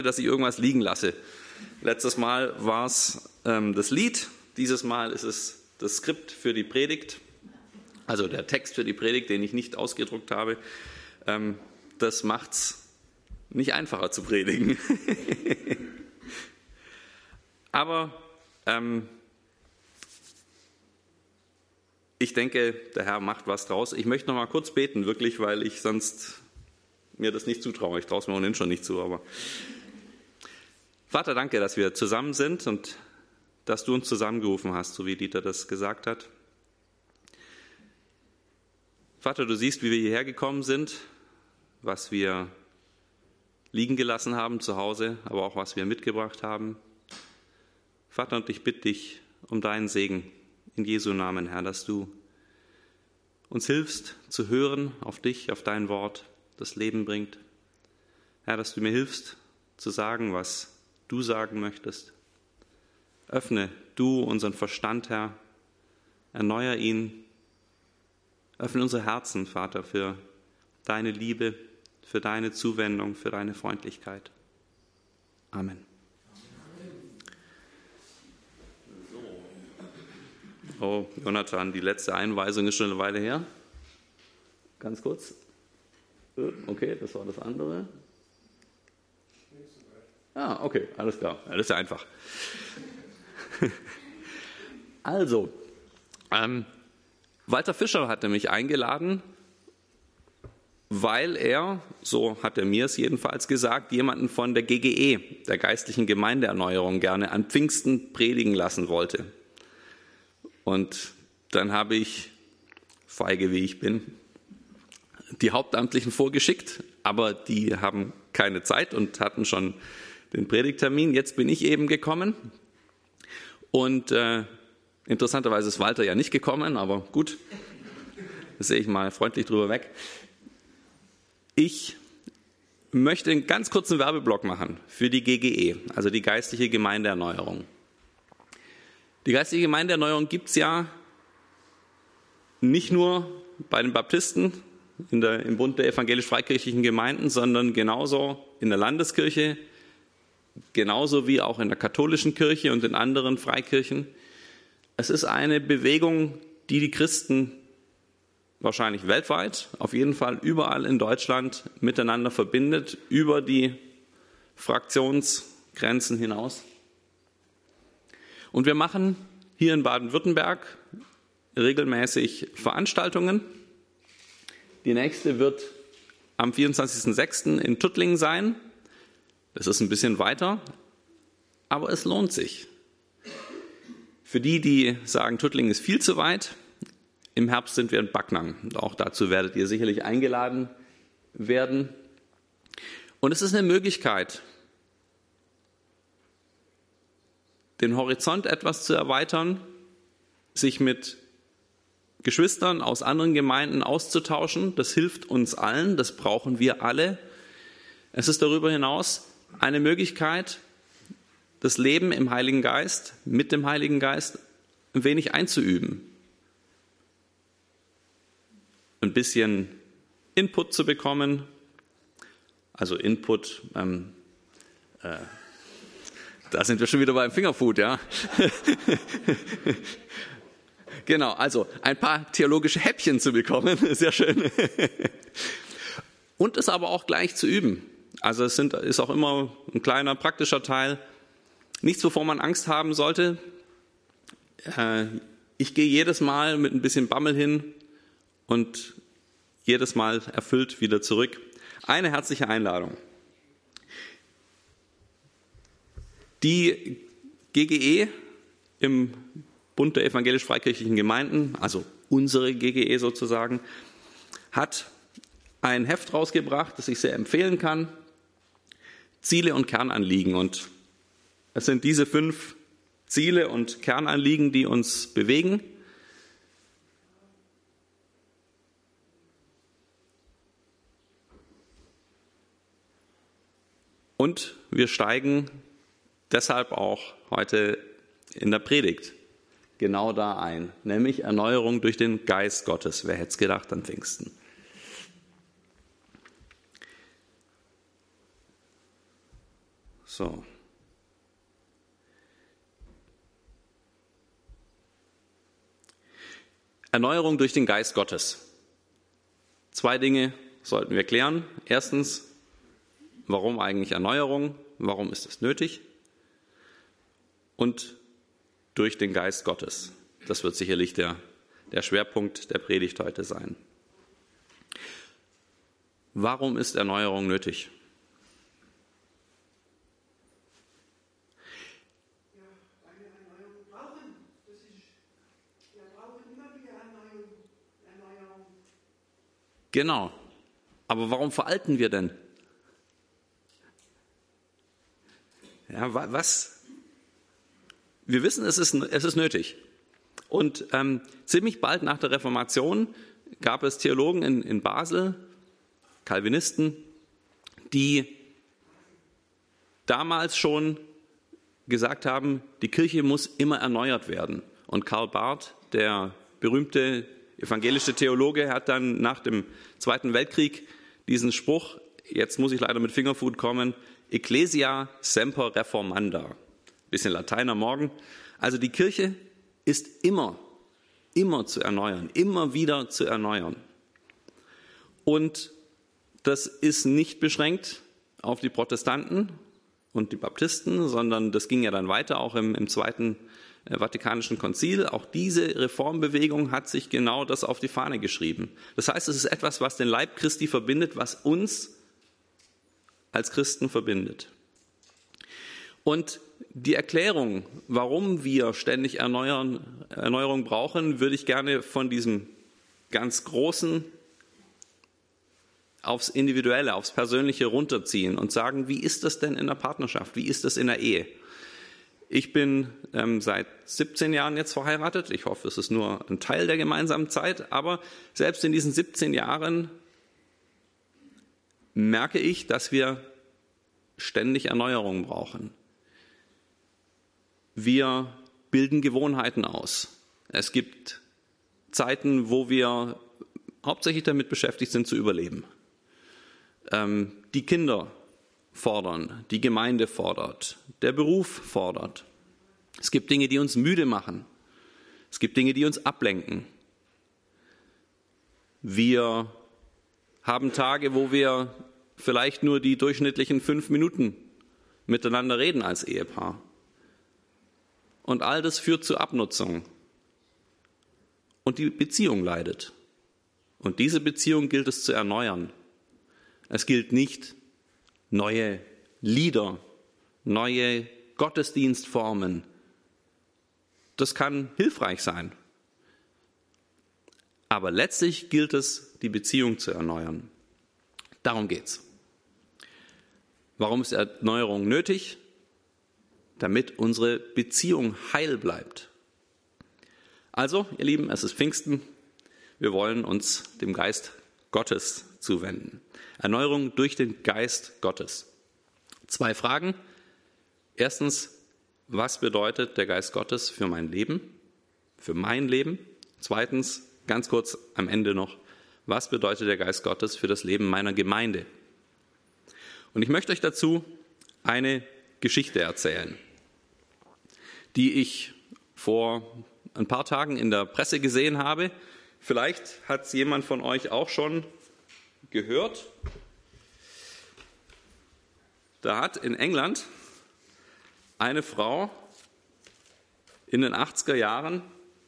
dass ich irgendwas liegen lasse. Letztes Mal war es das Lied, dieses Mal ist es das Skript für die Predigt, also der Text für die Predigt, den ich nicht ausgedruckt habe. Das macht es nicht einfacher zu predigen. Aber ich denke, der Herr macht was draus. Ich möchte noch mal kurz beten, wirklich, weil ich sonst mir das nicht zutraue. Ich traue es mir ohnehin schon nicht zu. Aber Vater, danke, dass wir zusammen sind und dass du uns zusammengerufen hast, so wie Dieter das gesagt hat. Vater, du siehst, wie wir hierher gekommen sind, was wir liegen gelassen haben zu Hause, aber auch was wir mitgebracht haben. Vater, und ich bitte dich um deinen Segen in Jesu Namen, Herr, dass du uns hilfst zu hören auf dich, auf dein Wort, das Leben bringt. Herr, dass du mir hilfst zu sagen, was du sagen möchtest. Öffne du unseren Verstand, Herr, erneuer ihn. Öffne unsere Herzen, Vater, für deine Liebe, für deine Zuwendung, für deine Freundlichkeit. Amen. Oh, Jonathan, die letzte Einweisung ist schon eine Weile her. Ganz kurz. Okay, das war das andere. Ah, okay, alles klar. Ja, das ist ja einfach. Also, Walter Fischer hatte mich eingeladen, weil er, so hat er mir es jedenfalls gesagt, jemanden von der GGE, der Geistlichen Gemeindeerneuerung, gerne an Pfingsten predigen lassen wollte. Und dann habe ich, feige wie ich bin, die Hauptamtlichen vorgeschickt, aber die haben keine Zeit und hatten schon den Predigttermin. Jetzt bin ich eben gekommen und interessanterweise ist Walter ja nicht gekommen, aber gut, das sehe ich mal freundlich drüber weg. Ich möchte einen ganz kurzen Werbeblock machen für die GGE, also die Geistliche Gemeindeerneuerung. Die Geistliche Gemeindeerneuerung gibt es ja nicht nur bei den Baptisten im Bund der evangelisch-freikirchlichen Gemeinden, sondern genauso in der Landeskirche, genauso wie auch in der katholischen Kirche und in anderen Freikirchen. Es ist eine Bewegung, die die Christen wahrscheinlich weltweit, auf jeden Fall überall in Deutschland miteinander verbindet, über die Fraktionsgrenzen hinaus. Und wir machen hier in Baden-Württemberg regelmäßig Veranstaltungen. Die nächste wird am 24.06. in Tuttlingen sein. Das ist ein bisschen weiter, aber es lohnt sich. Für die, die sagen, Tuttlingen ist viel zu weit, im Herbst sind wir in Backnang. Auch dazu werdet ihr sicherlich eingeladen werden. Und es ist eine Möglichkeit, den Horizont etwas zu erweitern, sich mit Geschwistern aus anderen Gemeinden auszutauschen. Das hilft uns allen, das brauchen wir alle. Es ist darüber hinaus eine Möglichkeit, das Leben im Heiligen Geist, mit dem Heiligen Geist, ein wenig einzuüben. Ein bisschen Input zu bekommen, also Input, da sind wir schon wieder beim Fingerfood, ja. Genau, also ein paar theologische Häppchen zu bekommen, sehr schön. Und es aber auch gleich zu üben. Also es ist auch immer ein kleiner praktischer Teil. Nichts, wovor man Angst haben sollte. Ich gehe jedes Mal mit ein bisschen Bammel hin und jedes Mal erfüllt wieder zurück. Eine herzliche Einladung. Die GGE im Bund der evangelisch-freikirchlichen Gemeinden, also unsere GGE sozusagen, hat ein Heft rausgebracht, das ich sehr empfehlen kann. Ziele und Kernanliegen. Und es sind diese 5 Ziele und Kernanliegen, die uns bewegen. Und wir steigen deshalb auch heute in der Predigt genau da ein, nämlich Erneuerung durch den Geist Gottes. Wer hätte es gedacht an Pfingsten? So. Erneuerung durch den Geist Gottes. 2 Dinge sollten wir klären. Erstens, warum eigentlich Erneuerung? Warum ist es nötig? Und durch den Geist Gottes. Das wird sicherlich der Schwerpunkt der Predigt heute sein. Warum ist Erneuerung nötig? Ja, weil wir Erneuerung brauchen. Wir brauchen immer wieder Erneuerung. Genau. Aber warum veralten wir denn? Ja, was? Wir wissen, es ist nötig. Und ziemlich bald nach der Reformation gab es Theologen in Basel, Calvinisten, die damals schon gesagt haben, die Kirche muss immer erneuert werden. Und Karl Barth, der berühmte evangelische Theologe, hat dann nach dem Zweiten Weltkrieg diesen Spruch, jetzt muss ich leider mit Fingerfood kommen, Ecclesia semper reformanda. Bisschen Latein am Morgen. Also die Kirche ist immer zu erneuern, immer wieder zu erneuern. Und das ist nicht beschränkt auf die Protestanten und die Baptisten, sondern das ging ja dann weiter, auch im Zweiten Vatikanischen Konzil. Auch diese Reformbewegung hat sich genau das auf die Fahne geschrieben. Das heißt, es ist etwas, was den Leib Christi verbindet, was uns als Christen verbindet. Und die Erklärung, warum wir ständig Erneuerung brauchen, würde ich gerne von diesem ganz Großen aufs Individuelle, aufs Persönliche runterziehen und sagen, wie ist das denn in der Partnerschaft? Wie ist das in der Ehe? Ich bin seit 17 Jahren jetzt verheiratet. Ich hoffe, es ist nur ein Teil der gemeinsamen Zeit. Aber selbst in diesen 17 Jahren merke ich, dass wir ständig Erneuerung brauchen. Wir bilden Gewohnheiten aus. Es gibt Zeiten, wo wir hauptsächlich damit beschäftigt sind, zu überleben. Die Kinder fordern, die Gemeinde fordert, der Beruf fordert. Es gibt Dinge, die uns müde machen. Es gibt Dinge, die uns ablenken. Wir haben Tage, wo wir vielleicht nur die durchschnittlichen 5 Minuten miteinander reden als Ehepaar. Und all das führt zu Abnutzung. Und die Beziehung leidet. Und diese Beziehung gilt es zu erneuern. Es gilt nicht, neue Lieder, neue Gottesdienstformen. Das kann hilfreich sein. Aber letztlich gilt es, die Beziehung zu erneuern. Darum geht's. Warum ist Erneuerung nötig? Damit unsere Beziehung heil bleibt. Also, ihr Lieben, es ist Pfingsten. Wir wollen uns dem Geist Gottes zuwenden. Erneuerung durch den Geist Gottes. 2 Fragen. Erstens, was bedeutet der Geist Gottes für mein Leben? Für mein Leben. Zweitens, ganz kurz am Ende noch, was bedeutet der Geist Gottes für das Leben meiner Gemeinde? Und ich möchte euch dazu eine Geschichte erzählen, die ich vor ein paar Tagen in der Presse gesehen habe. Vielleicht hat es jemand von euch auch schon gehört. Da hat in England eine Frau in den 80er Jahren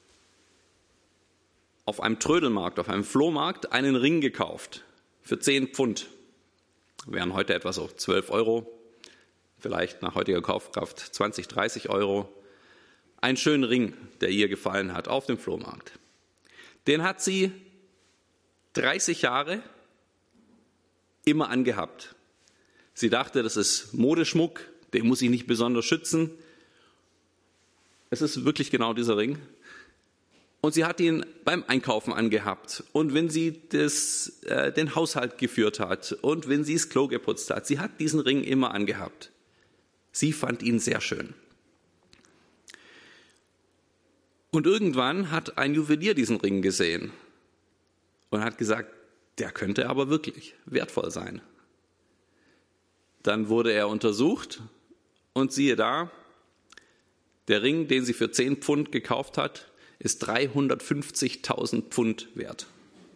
auf einem Trödelmarkt, auf einem Flohmarkt, einen Ring gekauft für 10 Pfund. Wären heute etwa so 12 Euro, vielleicht nach heutiger Kaufkraft 20, 30 Euro. Einen schönen Ring, der ihr gefallen hat, auf dem Flohmarkt. Den hat sie 30 Jahre immer angehabt. Sie dachte, das ist Modeschmuck, den muss ich nicht besonders schützen. Es ist wirklich genau dieser Ring. Und sie hat ihn beim Einkaufen angehabt. Und wenn sie den Haushalt geführt hat und wenn sie das Klo geputzt hat, sie hat diesen Ring immer angehabt. Sie fand ihn sehr schön. Und irgendwann hat ein Juwelier diesen Ring gesehen und hat gesagt, der könnte aber wirklich wertvoll sein. Dann wurde er untersucht Und siehe da, der Ring, den sie für 10 Pfund gekauft hat, ist 350.000 Pfund wert.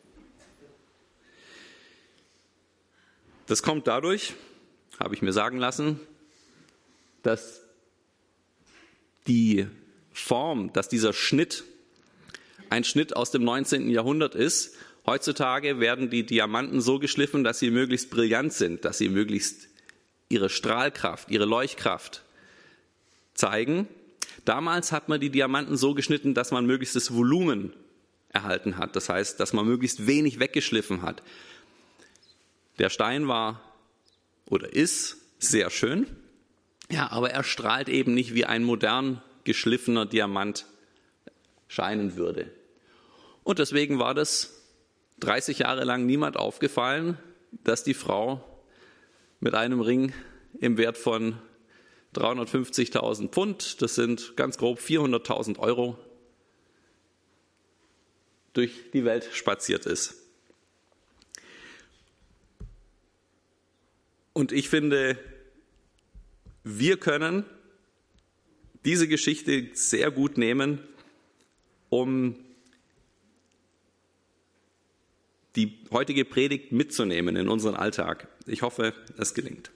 Das kommt dadurch, habe ich mir sagen lassen, dass die Form, dass dieser Schnitt ein Schnitt aus dem 19. Jahrhundert ist. Heutzutage werden die Diamanten so geschliffen, dass sie möglichst brillant sind, dass sie möglichst ihre Strahlkraft, ihre Leuchtkraft zeigen. Damals hat man die Diamanten so geschnitten, dass man möglichstes Volumen erhalten hat. Das heißt, dass man möglichst wenig weggeschliffen hat. Der Stein war oder ist sehr schön, ja, aber er strahlt eben nicht wie ein modern geschliffener Diamant scheinen würde. Und deswegen war das 30 Jahre lang niemand aufgefallen, dass die Frau mit einem Ring im Wert von 350.000 Pfund, das sind ganz grob 400.000 Euro, durch die Welt spaziert ist. Und ich finde, wir können diese Geschichte sehr gut nehmen, um die heutige Predigt mitzunehmen in unseren Alltag. Ich hoffe, es gelingt.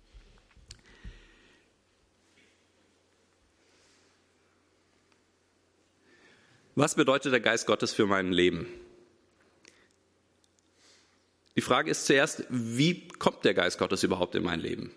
Was bedeutet der Geist Gottes für mein Leben? Die Frage ist zuerst, wie kommt der Geist Gottes überhaupt in mein Leben?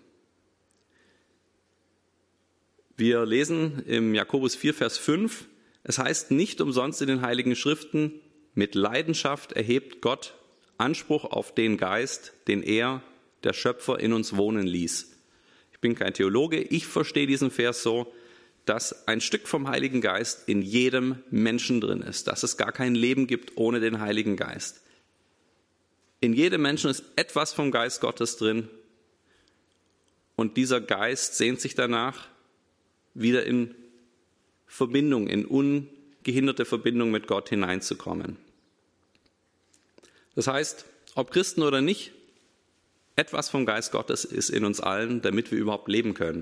Wir lesen im Jakobus 4, Vers 5, es heißt nicht umsonst in den Heiligen Schriften, mit Leidenschaft erhebt Gott Anspruch auf den Geist, den er, der Schöpfer, in uns wohnen ließ. Ich bin kein Theologe, ich verstehe diesen Vers so, dass ein Stück vom Heiligen Geist in jedem Menschen drin ist, dass es gar kein Leben gibt ohne den Heiligen Geist. In jedem Menschen ist etwas vom Geist Gottes drin und dieser Geist sehnt sich danach, wieder in Verbindung, in ungehinderte Verbindung mit Gott hineinzukommen. Das heißt, ob Christen oder nicht, etwas vom Geist Gottes ist in uns allen, damit wir überhaupt leben können.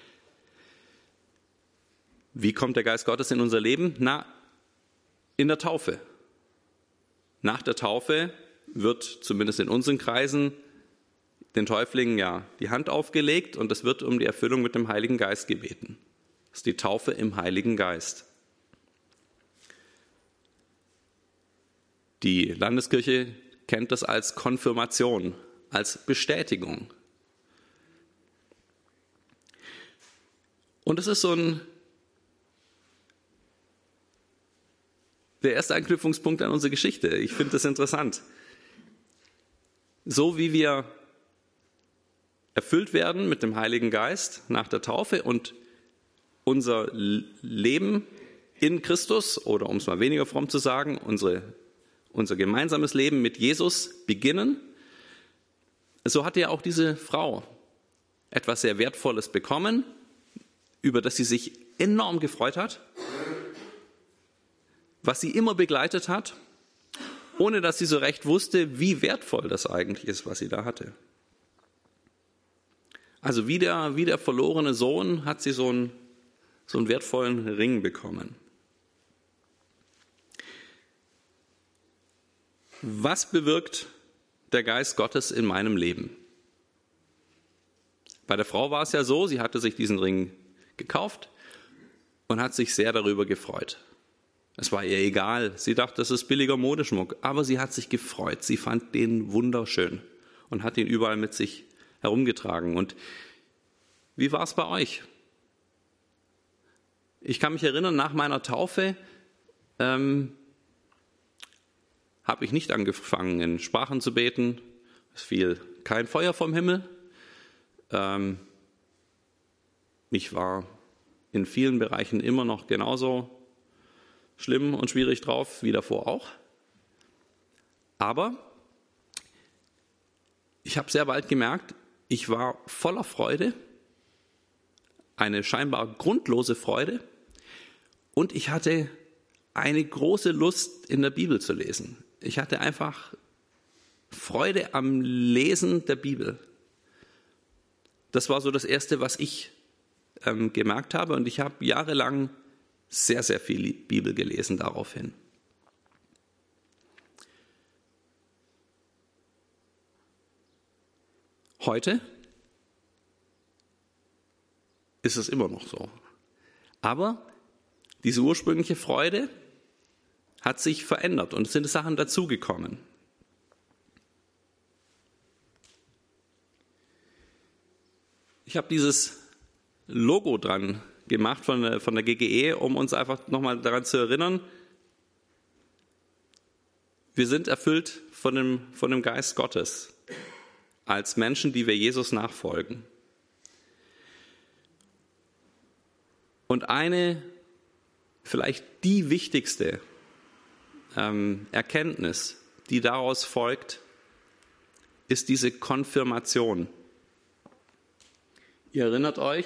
Wie kommt der Geist Gottes in unser Leben? Na, in der Taufe. Nach der Taufe wird, zumindest in unseren Kreisen, den Täuflingen ja die Hand aufgelegt und es wird um die Erfüllung mit dem Heiligen Geist gebeten. Das ist die Taufe im Heiligen Geist. Die Landeskirche kennt das als Konfirmation, als Bestätigung. Und es ist der erste Anknüpfungspunkt an unsere Geschichte. Ich finde das interessant. So wie wir erfüllt werden mit dem Heiligen Geist nach der Taufe und unser Leben in Christus, oder um es mal weniger fromm zu sagen, unser gemeinsames Leben mit Jesus beginnen, so hatte ja auch diese Frau etwas sehr Wertvolles bekommen, über das sie sich enorm gefreut hat, was sie immer begleitet hat, ohne dass sie so recht wusste, wie wertvoll das eigentlich ist, was sie da hatte. Also wie der verlorene Sohn hat sie so einen wertvollen Ring bekommen. Was bewirkt der Geist Gottes in meinem Leben? Bei der Frau war es ja so, sie hatte sich diesen Ring gekauft und hat sich sehr darüber gefreut. Es war ihr egal, sie dachte, das ist billiger Modeschmuck, aber sie hat sich gefreut, sie fand den wunderschön und hat ihn überall mit sich herumgetragen. Und wie war es bei euch? Ich kann mich erinnern, nach meiner Taufe habe ich nicht angefangen, in Sprachen zu beten. Es fiel kein Feuer vom Himmel. Ich war in vielen Bereichen immer noch genauso schlimm und schwierig drauf wie davor auch. Aber ich habe sehr bald gemerkt, ich war voller Freude, eine scheinbar grundlose Freude, und ich hatte eine große Lust, in der Bibel zu lesen. Ich hatte einfach Freude am Lesen der Bibel. Das war so das Erste, was ich gemerkt habe. Und ich habe jahrelang sehr, sehr viel Bibel gelesen daraufhin. Heute ist es immer noch so. Aber diese ursprüngliche Freude hat sich verändert und es sind Sachen dazugekommen. Ich habe dieses Logo dran gemacht von der GGE, um uns einfach nochmal daran zu erinnern, wir sind erfüllt von dem Geist Gottes als Menschen, die wir Jesus nachfolgen. Und eine, vielleicht die wichtigste Erkenntnis, die daraus folgt, ist diese Konfirmation. Ihr erinnert euch,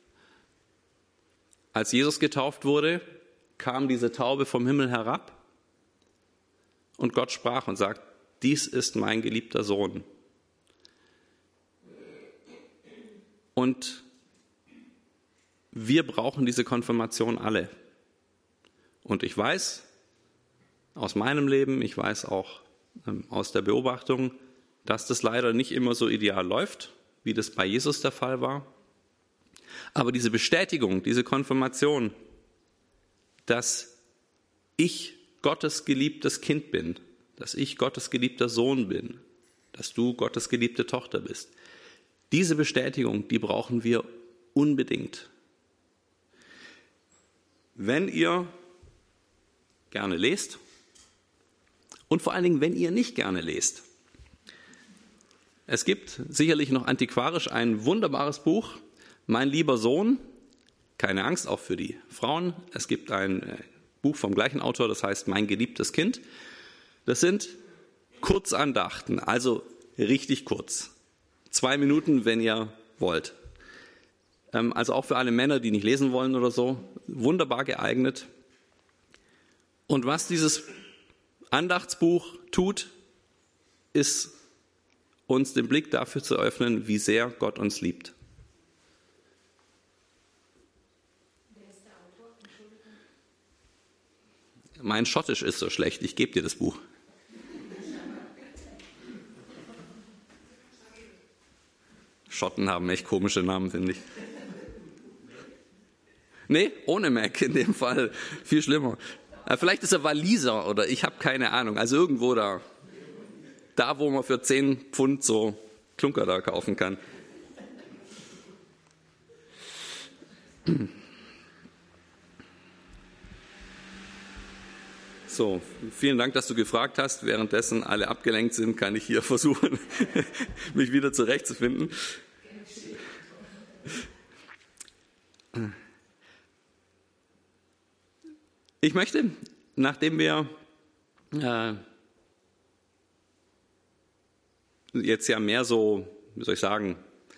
als Jesus getauft wurde, kam diese Taube vom Himmel herab und Gott sprach und sagt, dies ist mein geliebter Sohn. Und wir brauchen diese Konfirmation alle. Und ich weiß aus meinem Leben, ich weiß auch aus der Beobachtung, dass das leider nicht immer so ideal läuft, wie das bei Jesus der Fall war. Aber diese Bestätigung, diese Konfirmation, dass ich Gottes geliebtes Kind bin, dass ich Gottes geliebter Sohn bin, dass du Gottes geliebte Tochter bist, diese Bestätigung, die brauchen wir unbedingt. Wenn ihr gerne lest und vor allen Dingen, wenn ihr nicht gerne lest. Es gibt sicherlich noch antiquarisch ein wunderbares Buch, Mein lieber Sohn, keine Angst, auch für die Frauen. Es gibt ein Buch vom gleichen Autor, das heißt Mein geliebtes Kind. Das sind Kurzandachten, also richtig kurz. 2 Minuten, wenn ihr wollt. Also auch für alle Männer, die nicht lesen wollen oder so, wunderbar geeignet. Und was dieses Andachtsbuch tut, ist uns den Blick dafür zu öffnen, wie sehr Gott uns liebt. Wer ist der Autor? Entschuldigung. Mein Schottisch ist so schlecht, ich gebe dir das Buch. Schotten haben echt komische Namen, finde ich. Nee, ohne Mac in dem Fall. Viel schlimmer. Vielleicht ist er Waliser oder ich habe keine Ahnung. Also irgendwo da. Da, wo man für 10 Pfund so Klunker da kaufen kann. So, vielen Dank, dass du gefragt hast. Währenddessen alle abgelenkt sind, kann ich hier versuchen, mich wieder zurechtzufinden. Ich möchte, nachdem wir jetzt ja mehr so, wie soll ich sagen,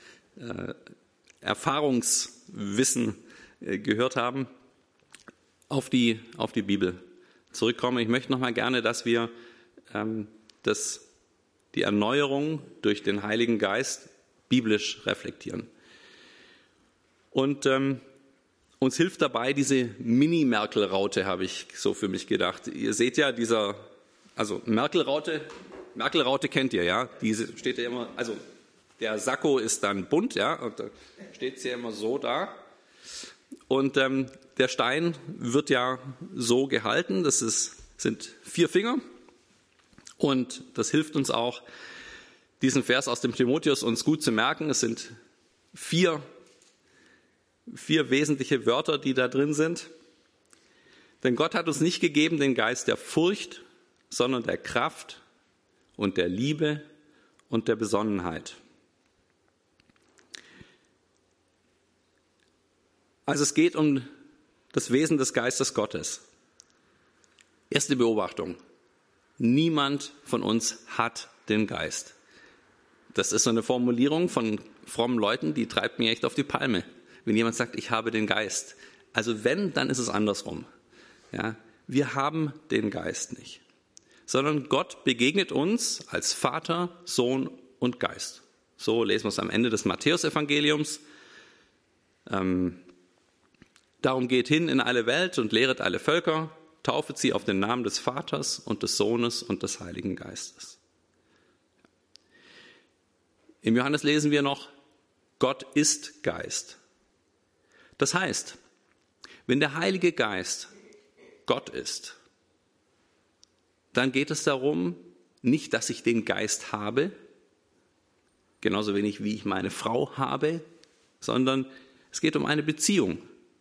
Erfahrungswissen gehört haben, auf die Bibel zurückkommen. Ich möchte noch mal gerne, dass wir die Erneuerung durch den Heiligen Geist biblisch reflektieren. Und uns hilft dabei diese Mini-Merkel-Raute, habe ich so für mich gedacht. Ihr seht ja, Merkel-Raute kennt ihr, ja? Diese steht ja immer, also der Sakko ist dann bunt, ja, und da steht sie ja immer so da. Und der Stein wird ja so gehalten, sind 4 Finger. Und das hilft uns auch, diesen Vers aus dem Timotheus uns gut zu merken. Es sind 4 wesentliche Wörter, die da drin sind. Denn Gott hat uns nicht gegeben den Geist der Furcht, sondern der Kraft und der Liebe und der Besonnenheit. Also es geht um das Wesen des Geistes Gottes. Erste Beobachtung. Niemand von uns hat den Geist. Das ist so eine Formulierung von frommen Leuten, die treibt mich echt auf die Palme. Wenn jemand sagt, ich habe den Geist. Also wenn, dann ist es andersrum. Ja, wir haben den Geist nicht. Sondern Gott begegnet uns als Vater, Sohn und Geist. So lesen wir es am Ende des Matthäusevangeliums. Darum geht hin in alle Welt und lehret alle Völker, taufet sie auf den Namen des Vaters und des Sohnes und des Heiligen Geistes. Im Johannes lesen wir noch, Gott ist Geist. Das heißt, wenn der Heilige Geist Gott ist, dann geht es darum, nicht, dass ich den Geist habe, genauso wenig wie ich meine Frau habe, sondern es geht um eine Beziehung.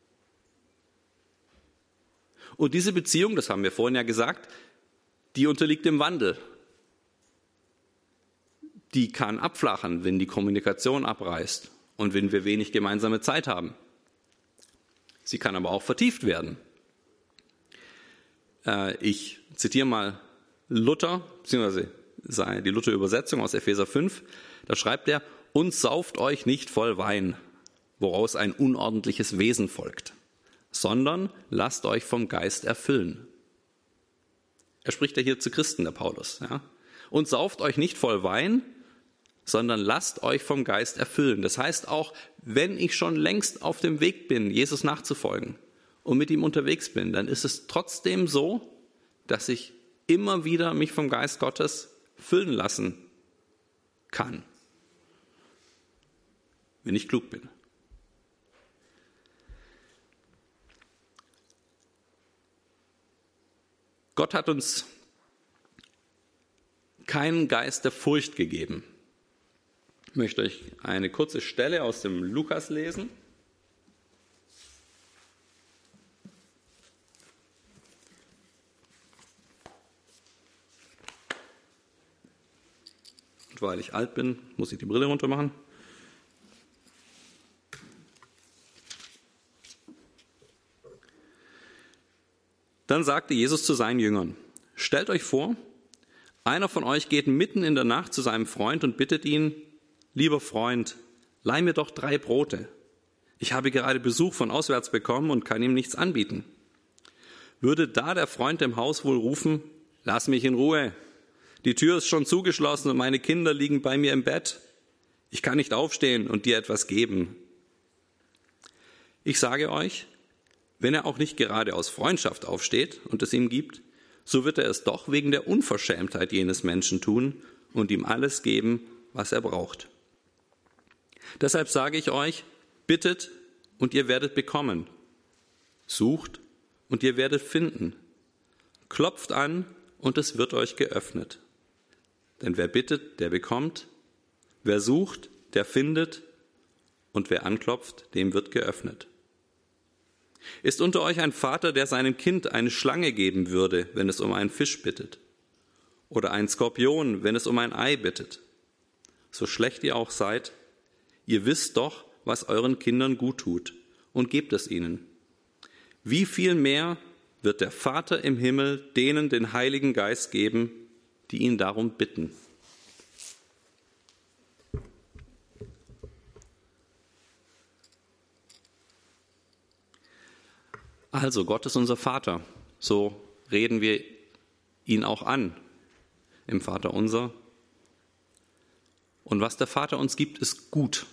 Und diese Beziehung, das haben wir vorhin ja gesagt, die unterliegt dem Wandel. Die kann abflachen, wenn die Kommunikation abreißt und wenn wir wenig gemeinsame Zeit haben. Sie kann aber auch vertieft werden. Ich zitiere mal Luther, beziehungsweise die Luther-Übersetzung aus Epheser 5. Da schreibt er, und sauft euch nicht voll Wein, woraus ein unordentliches Wesen folgt, sondern lasst euch vom Geist erfüllen. Er spricht ja hier zu Christen, der Paulus. Ja? Und sauft euch nicht voll Wein, sondern lasst euch vom Geist erfüllen. Das heißt auch, wenn ich schon längst auf dem Weg bin, Jesus nachzufolgen und mit ihm unterwegs bin, dann ist es trotzdem so, dass ich immer wieder mich vom Geist Gottes füllen lassen kann, wenn ich klug bin. Gott hat uns keinen Geist der Furcht gegeben. Ich möchte euch eine kurze Stelle aus dem Lukas lesen. Und weil ich alt bin, muss ich die Brille runter machen. Dann sagte Jesus zu seinen Jüngern, stellt euch vor, einer von euch geht mitten in der Nacht zu seinem Freund und bittet ihn, lieber Freund, leih mir doch 3 Brote. Ich habe gerade Besuch von auswärts bekommen und kann ihm nichts anbieten. Würde da der Freund im Haus wohl rufen, lass mich in Ruhe. Die Tür ist schon zugeschlossen und meine Kinder liegen bei mir im Bett. Ich kann nicht aufstehen und dir etwas geben. Ich sage euch, wenn er auch nicht gerade aus Freundschaft aufsteht und es ihm gibt, so wird er es doch wegen der Unverschämtheit jenes Menschen tun und ihm alles geben, was er braucht. Deshalb sage ich euch, bittet und ihr werdet bekommen. Sucht und ihr werdet finden. Klopft an und es wird euch geöffnet. Denn wer bittet, der bekommt. Wer sucht, der findet. Und wer anklopft, dem wird geöffnet. Ist unter euch ein Vater, der seinem Kind eine Schlange geben würde, wenn es um einen Fisch bittet? Oder einen Skorpion, wenn es um ein Ei bittet? So schlecht ihr auch seid, ihr wisst doch, was euren Kindern gut tut, und gebt es ihnen. Wie viel mehr wird der Vater im Himmel denen den Heiligen Geist geben, die ihn darum bitten? Also, Gott ist unser Vater. So reden wir ihn auch an im Vaterunser. Und was der Vater uns gibt, ist gut.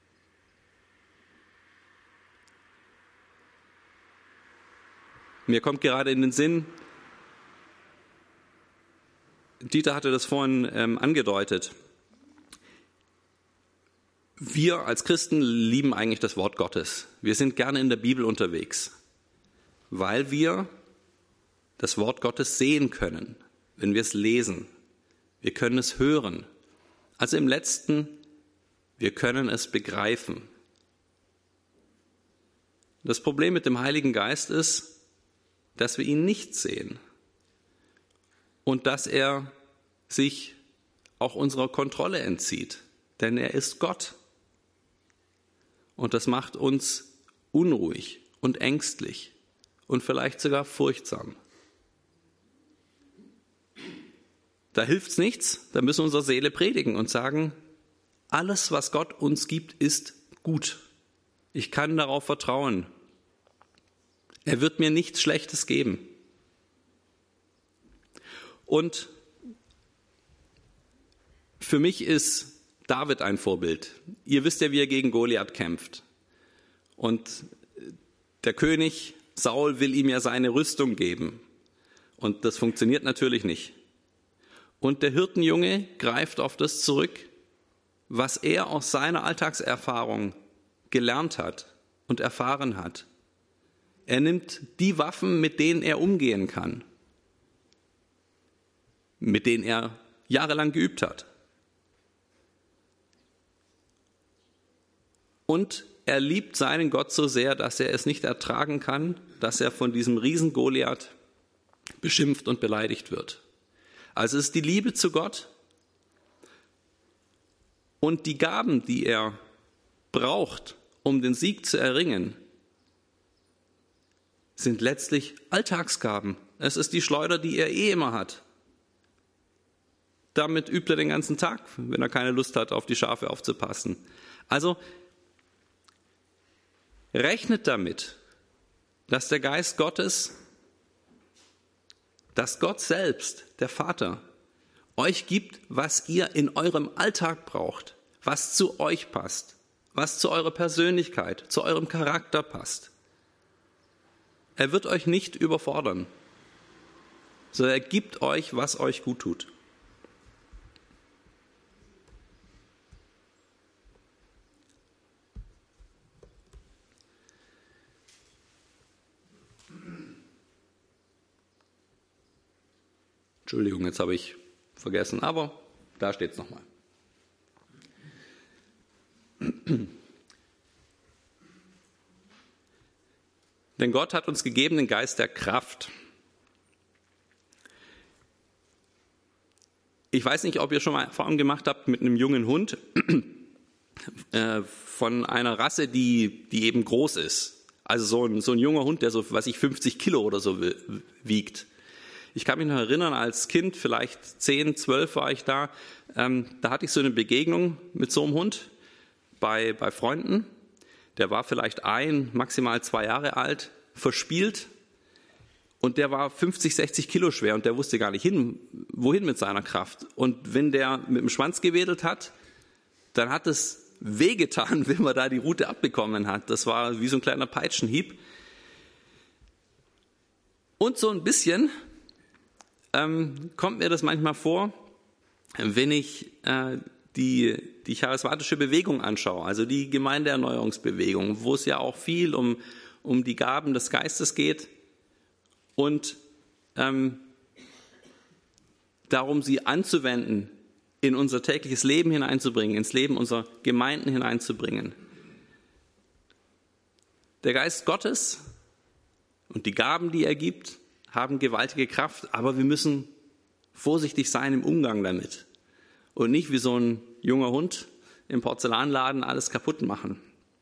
Mir kommt gerade in den Sinn, Dieter hatte das vorhin angedeutet. Wir als Christen lieben eigentlich das Wort Gottes. Wir sind gerne in der Bibel unterwegs, weil wir das Wort Gottes sehen können, wenn wir es lesen. Wir können es hören. Also im Letzten, wir können es begreifen. Das Problem mit dem Heiligen Geist ist, dass wir ihn nicht sehen und dass er sich auch unserer Kontrolle entzieht, denn er ist Gott. Und das macht uns unruhig und ängstlich und vielleicht sogar furchtsam. Da hilft's nichts, da müssen wir unserer Seele predigen und sagen, alles, was Gott uns gibt, ist gut. Ich kann darauf vertrauen. Er wird mir nichts Schlechtes geben. Und für mich ist David ein Vorbild. Ihr wisst ja, wie er gegen Goliath kämpft. Und der König Saul will ihm ja seine Rüstung geben. Und das funktioniert natürlich nicht. Und der Hirtenjunge greift auf das zurück, was er aus seiner Alltagserfahrung gelernt hat und erfahren hat. Er nimmt die Waffen, mit denen er umgehen kann, mit denen er jahrelang geübt hat. Und er liebt seinen Gott so sehr, dass er es nicht ertragen kann, dass er von diesem Riesen Goliath beschimpft und beleidigt wird. Also es ist die Liebe zu Gott und die Gaben, die er braucht, um den Sieg zu erringen, sind letztlich Alltagsgaben. Es ist die Schleuder, die er immer hat. Damit übt er den ganzen Tag, wenn er keine Lust hat, auf die Schafe aufzupassen. Also rechnet damit, dass der Geist Gottes, dass Gott selbst, der Vater, euch gibt, was ihr in eurem Alltag braucht, was zu euch passt, was zu eurer Persönlichkeit, zu eurem Charakter passt. Er wird euch nicht überfordern, sondern er gibt euch, was euch gut tut. Entschuldigung, jetzt habe ich vergessen, aber da steht es nochmal. Denn Gott hat uns gegeben den Geist der Kraft. Ich weiß nicht, ob ihr schon mal Erfahrung gemacht habt mit einem jungen Hund von einer Rasse, die eben groß ist. Also so ein junger Hund, der so, 50 Kilo oder so wiegt. Ich kann mich noch erinnern, als Kind, vielleicht 10, 12 war ich da, da hatte ich so eine Begegnung mit so einem Hund bei Freunden. Der war vielleicht maximal 2 Jahre alt, verspielt und der war 50, 60 Kilo schwer und der wusste gar nicht wohin mit seiner Kraft. Und wenn der mit dem Schwanz gewedelt hat, dann hat es wehgetan, wenn man da die Rute abbekommen hat. Das war wie so ein kleiner Peitschenhieb. Und so ein bisschen kommt mir das manchmal vor, wenn ich die charismatische Bewegung anschaue, also die Gemeindeerneuerungsbewegung, wo es ja auch viel um die Gaben des Geistes geht und darum, sie anzuwenden, in unser tägliches Leben hineinzubringen, ins Leben unserer Gemeinden hineinzubringen. Der Geist Gottes und die Gaben, die er gibt, haben gewaltige Kraft, aber wir müssen vorsichtig sein im Umgang damit und nicht wie so ein junger Hund im Porzellanladen alles kaputt machen.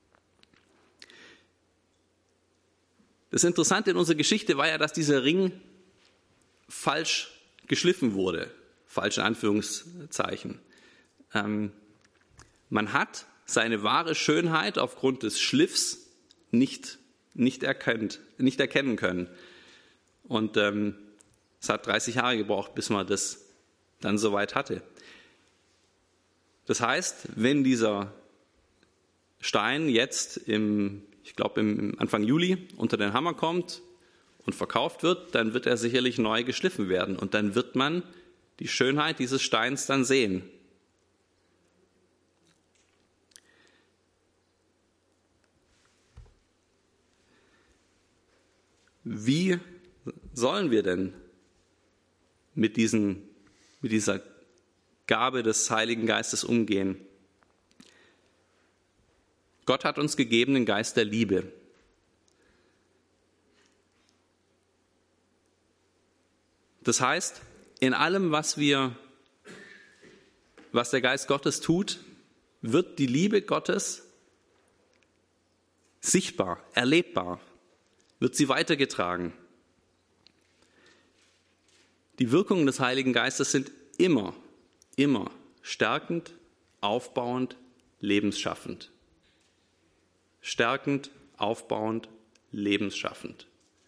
Das Interessante in unserer Geschichte war ja, dass dieser Ring falsch geschliffen wurde, falsch in Anführungszeichen. Man hat seine wahre Schönheit aufgrund des Schliffs nicht erkennen können. Und es hat 30 Jahre gebraucht, bis man das dann soweit hatte. Das heißt, wenn dieser Stein jetzt im Anfang Juli unter den Hammer kommt und verkauft wird, dann wird er sicherlich neu geschliffen werden. Und dann wird man die Schönheit dieses Steins dann sehen. Wie sollen wir denn mit dieser Gabe des Heiligen Geistes umgehen? Gott hat uns gegeben den Geist der Liebe. Das heißt, in allem, was der Geist Gottes tut, wird die Liebe Gottes sichtbar, erlebbar, wird sie weitergetragen. Die Wirkungen des Heiligen Geistes sind immer stärkend, aufbauend, lebensschaffend. Stärkend, aufbauend, lebensschaffend.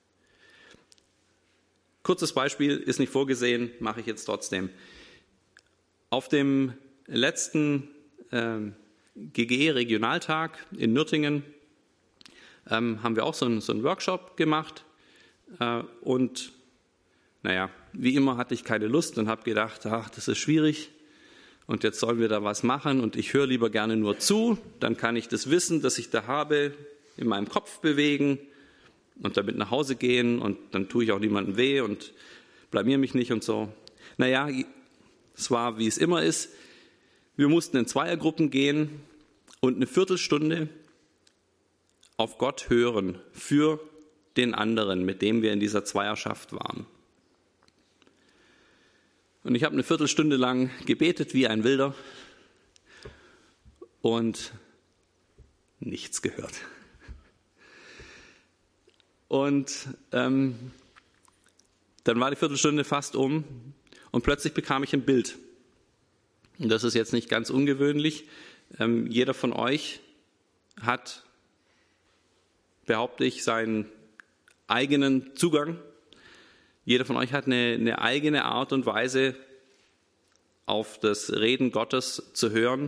Kurzes Beispiel, ist nicht vorgesehen, mache ich jetzt trotzdem. Auf dem letzten GGE-Regionaltag in Nürtingen haben wir auch so einen Workshop gemacht. Und naja, wie immer hatte ich keine Lust und habe gedacht, ach, das ist schwierig. Und jetzt sollen wir da was machen und ich höre lieber gerne nur zu. Dann kann ich das Wissen, das ich da habe, in meinem Kopf bewegen und damit nach Hause gehen. Und dann tue ich auch niemandem weh und blamiere mich nicht und so. Naja, es war, wie es immer ist. Wir mussten in Zweiergruppen gehen und eine Viertelstunde auf Gott hören für den anderen, mit dem wir in dieser Zweierschaft waren. Und ich habe eine Viertelstunde lang gebetet wie ein Wilder und nichts gehört. Und dann war die Viertelstunde fast um und plötzlich bekam ich ein Bild. Und das ist jetzt nicht ganz ungewöhnlich. Jeder von euch hat, behaupte ich, seinen eigenen Zugang. Jeder von euch hat eine eigene Art und Weise, auf das Reden Gottes zu hören.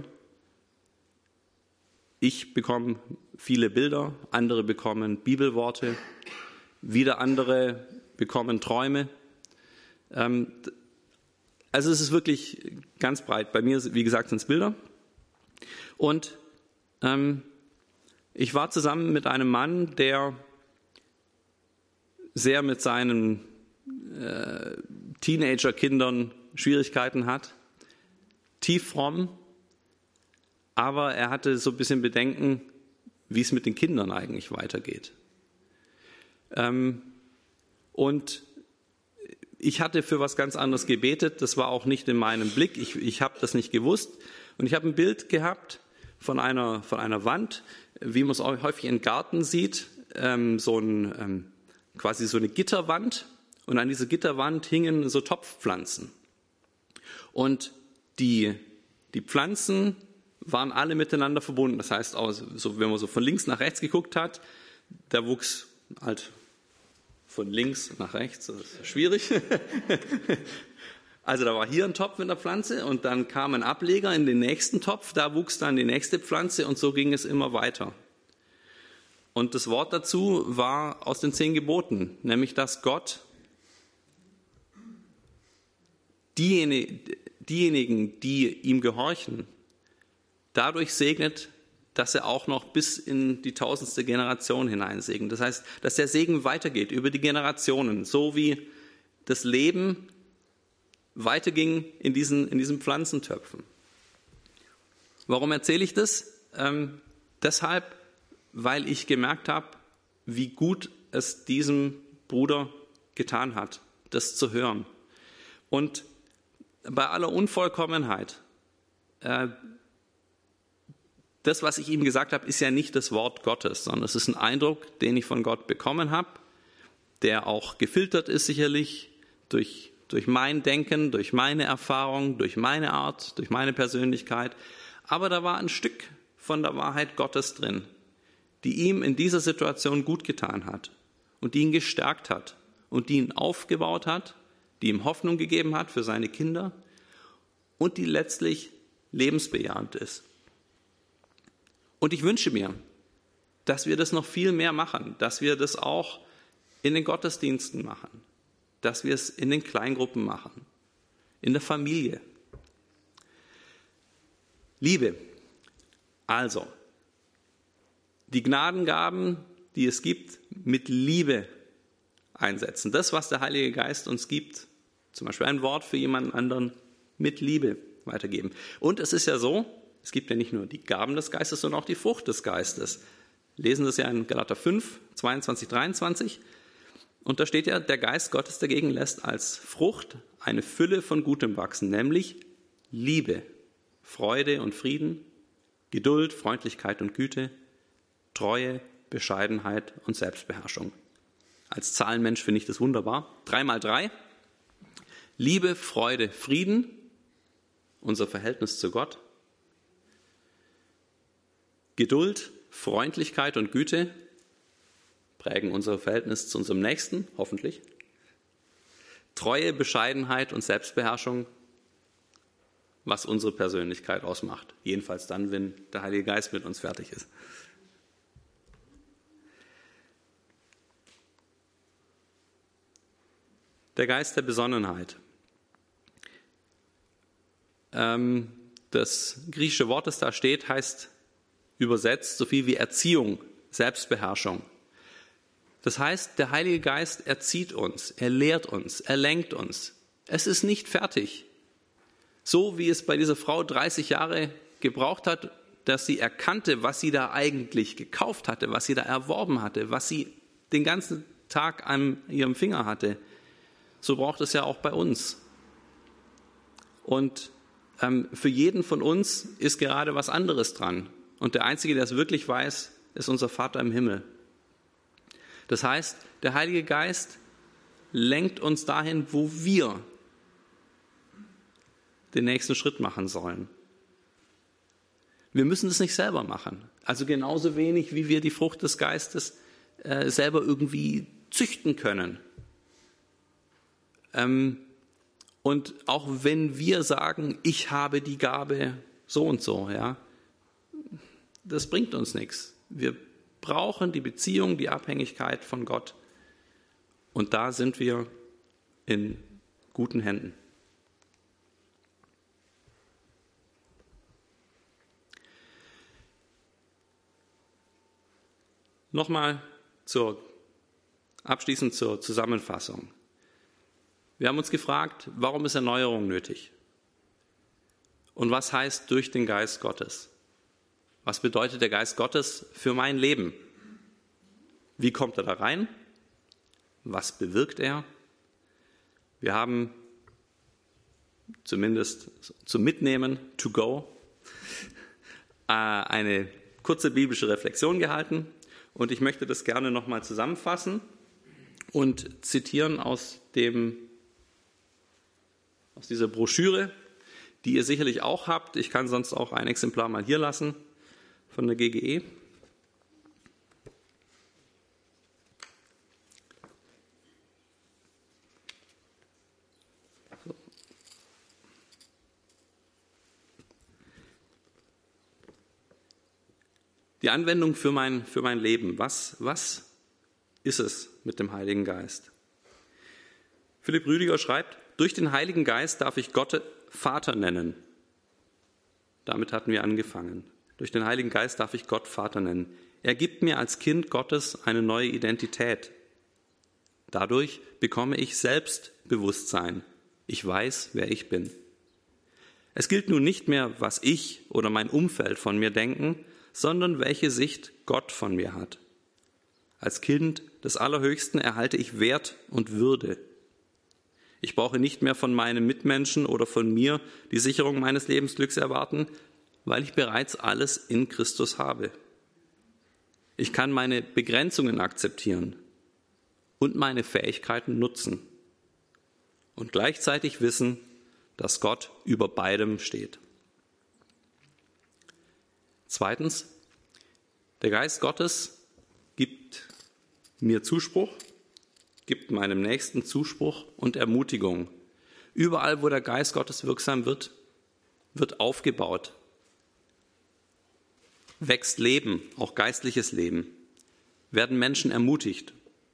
Ich bekomme viele Bilder, andere bekommen Bibelworte, wieder andere bekommen Träume. Also es ist wirklich ganz breit. Bei mir, wie gesagt, sind es Bilder. Und ich war zusammen mit einem Mann, der sehr mit seinen Teenager-Kindern Schwierigkeiten hat, tief fromm, aber er hatte so ein bisschen Bedenken, wie es mit den Kindern eigentlich weitergeht. Und ich hatte für was ganz anderes gebetet, das war auch nicht in meinem Blick, ich habe das nicht gewusst. Und ich habe ein Bild gehabt von einer Wand, wie man es auch häufig im Garten sieht, quasi so eine Gitterwand. Und an dieser Gitterwand hingen so Topfpflanzen. Und die Pflanzen waren alle miteinander verbunden. Das heißt, wenn man so von links nach rechts geguckt hat, da wuchs halt von links nach rechts. Das ist schwierig. Also da war hier ein Topf mit der Pflanze und dann kam ein Ableger in den nächsten Topf, da wuchs dann die nächste Pflanze und so ging es immer weiter. Und das Wort dazu war aus den 10 Geboten, nämlich dass Gott diejenigen, die ihm gehorchen, dadurch segnet, dass er auch noch bis in die 1000. Generation hinein segnet. Das heißt, dass der Segen weitergeht über die Generationen, so wie das Leben weiterging in diesen Pflanzentöpfen. Warum erzähle ich das? Deshalb, weil ich gemerkt habe, wie gut es diesem Bruder getan hat, das zu hören. Und bei aller Unvollkommenheit, das, was ich ihm gesagt habe, ist ja nicht das Wort Gottes, sondern es ist ein Eindruck, den ich von Gott bekommen habe, der auch gefiltert ist sicherlich durch mein Denken, durch meine Erfahrung, durch meine Art, durch meine Persönlichkeit. Aber da war ein Stück von der Wahrheit Gottes drin, die ihm in dieser Situation gut getan hat und die ihn gestärkt hat und die ihn aufgebaut hat, die ihm Hoffnung gegeben hat für seine Kinder und die letztlich lebensbejahend ist. Und ich wünsche mir, dass wir das noch viel mehr machen, dass wir das auch in den Gottesdiensten machen, dass wir es in den Kleingruppen machen, in der Familie. Liebe, also die Gnadengaben, die es gibt, mit Liebe einsetzen. Das, was der Heilige Geist uns gibt, zum Beispiel ein Wort für jemanden anderen, mit Liebe weitergeben. Und es ist ja so, es gibt ja nicht nur die Gaben des Geistes, sondern auch die Frucht des Geistes. Wir lesen das ja in Galater 5, 22, 23. Und da steht ja, der Geist Gottes dagegen lässt als Frucht eine Fülle von Gutem wachsen, nämlich Liebe, Freude und Frieden, Geduld, Freundlichkeit und Güte, Treue, Bescheidenheit und Selbstbeherrschung. Als Zahlenmensch finde ich das wunderbar. 3 mal 3. Liebe, Freude, Frieden, unser Verhältnis zu Gott. Geduld, Freundlichkeit und Güte prägen unser Verhältnis zu unserem Nächsten, hoffentlich. Treue, Bescheidenheit und Selbstbeherrschung, was unsere Persönlichkeit ausmacht. Jedenfalls dann, wenn der Heilige Geist mit uns fertig ist. Der Geist der Besonnenheit. Das griechische Wort, das da steht, heißt übersetzt so viel wie Erziehung, Selbstbeherrschung. Das heißt, der Heilige Geist erzieht uns, er lehrt uns, er lenkt uns. Es ist nicht fertig. So wie es bei dieser Frau 30 Jahre gebraucht hat, dass sie erkannte, was sie da eigentlich gekauft hatte, was sie da erworben hatte, was sie den ganzen Tag an ihrem Finger hatte. So braucht es ja auch bei uns. Und für jeden von uns ist gerade was anderes dran. Und der Einzige, der es wirklich weiß, ist unser Vater im Himmel. Das heißt, der Heilige Geist lenkt uns dahin, wo wir den nächsten Schritt machen sollen. Wir müssen es nicht selber machen. Also genauso wenig, wie wir die Frucht des Geistes selber irgendwie züchten können. Und auch wenn wir sagen, ich habe die Gabe so und so, ja, das bringt uns nichts. Wir brauchen die Beziehung, die Abhängigkeit von Gott. Und da sind wir in guten Händen. Nochmal abschließend zur Zusammenfassung. Wir haben uns gefragt, warum ist Erneuerung nötig? Und was heißt durch den Geist Gottes? Was bedeutet der Geist Gottes für mein Leben? Wie kommt er da rein? Was bewirkt er? Wir haben zumindest zum Mitnehmen, to go, eine kurze biblische Reflexion gehalten. Und ich möchte das gerne nochmal zusammenfassen und zitieren aus dieser Broschüre, die ihr sicherlich auch habt. Ich kann sonst auch ein Exemplar mal hier lassen von der GGE. Die Anwendung für mein Leben. Was ist es mit dem Heiligen Geist? Philipp Rüdiger schreibt, durch den Heiligen Geist darf ich Gott Vater nennen. Damit hatten wir angefangen. Durch den Heiligen Geist darf ich Gott Vater nennen. Er gibt mir als Kind Gottes eine neue Identität. Dadurch bekomme ich Selbstbewusstsein. Ich weiß, wer ich bin. Es gilt nun nicht mehr, was ich oder mein Umfeld von mir denken, sondern welche Sicht Gott von mir hat. Als Kind des Allerhöchsten erhalte ich Wert und Würde. Ich brauche nicht mehr von meinen Mitmenschen oder von mir die Sicherung meines Lebensglücks erwarten, weil ich bereits alles in Christus habe. Ich kann meine Begrenzungen akzeptieren und meine Fähigkeiten nutzen und gleichzeitig wissen, dass Gott über beidem steht. Zweitens, der Geist Gottes gibt mir Zuspruch, gibt meinem Nächsten Zuspruch und Ermutigung. Überall, wo der Geist Gottes wirksam wird, wird aufgebaut, wächst Leben, auch geistliches Leben, werden Menschen ermutigt.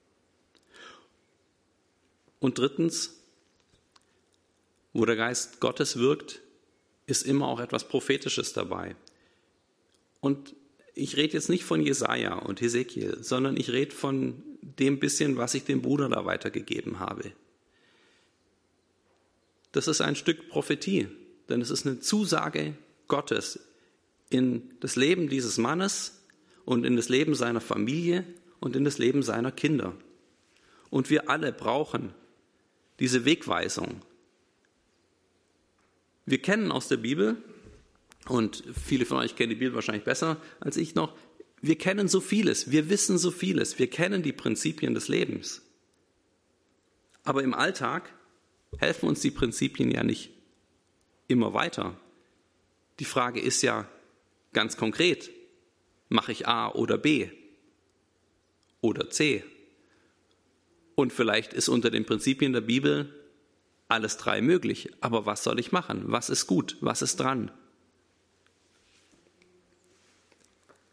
Und drittens, wo der Geist Gottes wirkt, ist immer auch etwas Prophetisches dabei. Und ich rede jetzt nicht von Jesaja und Hesekiel, sondern ich rede von dem bisschen, was ich dem Bruder da weitergegeben habe. Das ist ein Stück Prophetie, denn es ist eine Zusage Gottes in das Leben dieses Mannes und in das Leben seiner Familie und in das Leben seiner Kinder. Und wir alle brauchen diese Wegweisung. Wir kennen aus der Bibel, und viele von euch kennen die Bibel wahrscheinlich besser als ich noch, wir kennen so vieles, wir wissen so vieles, wir kennen die Prinzipien des Lebens. Aber im Alltag helfen uns die Prinzipien ja nicht immer weiter. Die Frage ist ja ganz konkret, mache ich A oder B oder C? Und vielleicht ist unter den Prinzipien der Bibel alles drei möglich. Aber was soll ich machen? Was ist gut? Was ist dran?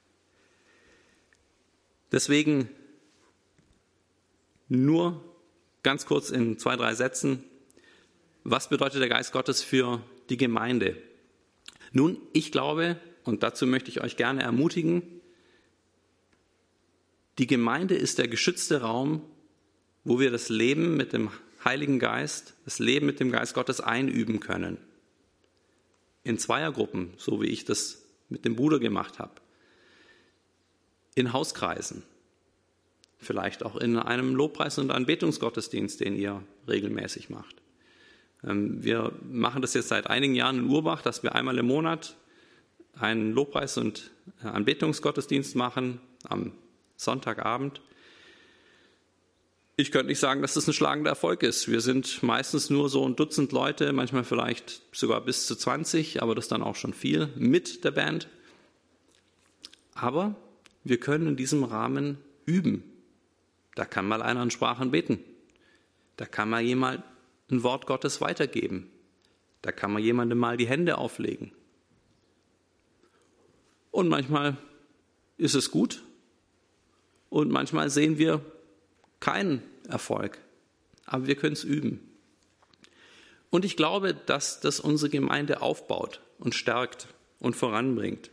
Deswegen nur ganz kurz in 2, 3 Sätzen, was bedeutet der Geist Gottes für die Gemeinde? Nun, ich glaube, und dazu möchte ich euch gerne ermutigen, die Gemeinde ist der geschützte Raum, wo wir das Leben mit dem Heiligen Geist, das Leben mit dem Geist Gottes einüben können. In Zweiergruppen, so wie ich das mit dem Bruder gemacht habe. In Hauskreisen. Vielleicht auch in einem Lobpreis- und Anbetungsgottesdienst, den ihr regelmäßig macht. Wir machen das jetzt seit einigen Jahren in Urbach, dass wir einmal im Monat einen Lobpreis- und Anbetungsgottesdienst machen, am Sonntagabend. Ich könnte nicht sagen, dass das ein schlagender Erfolg ist. Wir sind meistens nur so ein Dutzend Leute, manchmal vielleicht sogar bis zu 20, aber das ist dann auch schon viel mit der Band. Aber wir können in diesem Rahmen üben. Da kann mal einer in Sprachen beten. Da kann mal jemand ein Wort Gottes weitergeben. Da kann man jemandem mal die Hände auflegen. Und manchmal ist es gut und manchmal sehen wir keinen Erfolg, aber wir können es üben. Und ich glaube, dass das unsere Gemeinde aufbaut und stärkt und voranbringt.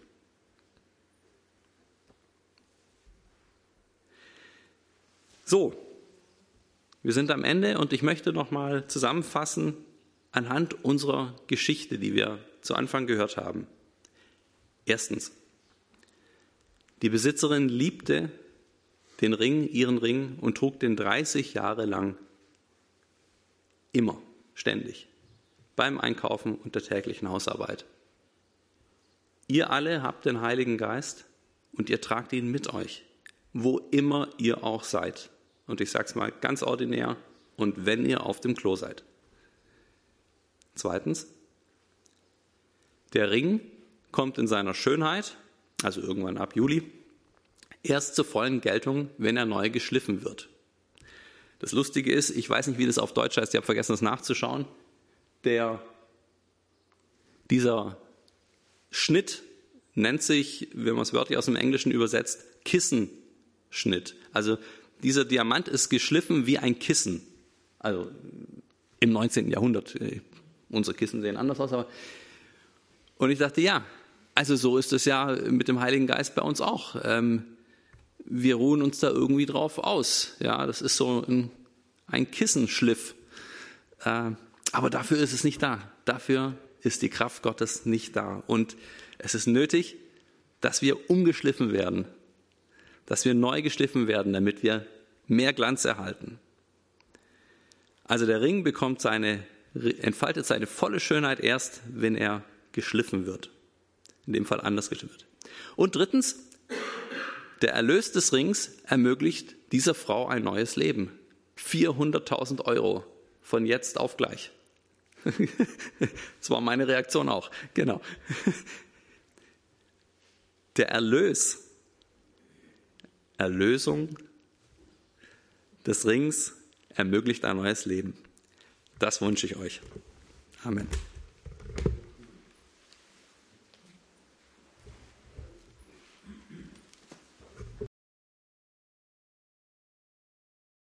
So, wir sind am Ende und ich möchte noch mal zusammenfassen anhand unserer Geschichte, die wir zu Anfang gehört haben. Erstens, die Besitzerin liebte den Ring, ihren Ring, und trug den 30 Jahre lang. Immer, ständig, beim Einkaufen und der täglichen Hausarbeit. Ihr alle habt den Heiligen Geist und ihr tragt ihn mit euch, wo immer ihr auch seid. Und ich sage es mal ganz ordinär, und wenn ihr auf dem Klo seid. Zweitens, der Ring kommt in seiner Schönheit, also irgendwann ab Juli, erst zur vollen Geltung, wenn er neu geschliffen wird. Das Lustige ist, ich weiß nicht, wie das auf Deutsch heißt, ich habe vergessen, das nachzuschauen. Dieser Schnitt nennt sich, wenn man es wörtlich aus dem Englischen übersetzt, Kissenschnitt. Also dieser Diamant ist geschliffen wie ein Kissen. Also im 19. Jahrhundert. Unsere Kissen sehen anders aus. Und ich dachte, ja, also so ist es ja mit dem Heiligen Geist bei uns auch. Wir ruhen uns da irgendwie drauf aus. Ja, das ist so ein Kissenschliff. Aber dafür ist es nicht da. Dafür ist die Kraft Gottes nicht da. Und es ist nötig, dass wir umgeschliffen werden, dass wir neu geschliffen werden, damit wir mehr Glanz erhalten. Also der Ring entfaltet seine volle Schönheit erst, wenn er geschliffen wird. In dem Fall anders geschliffen wird. Und drittens, der Erlös des Rings ermöglicht dieser Frau ein neues Leben. 400.000 € von jetzt auf gleich. Das war meine Reaktion auch. Genau. Der Erlösung des Rings ermöglicht ein neues Leben. Das wünsche ich euch. Amen.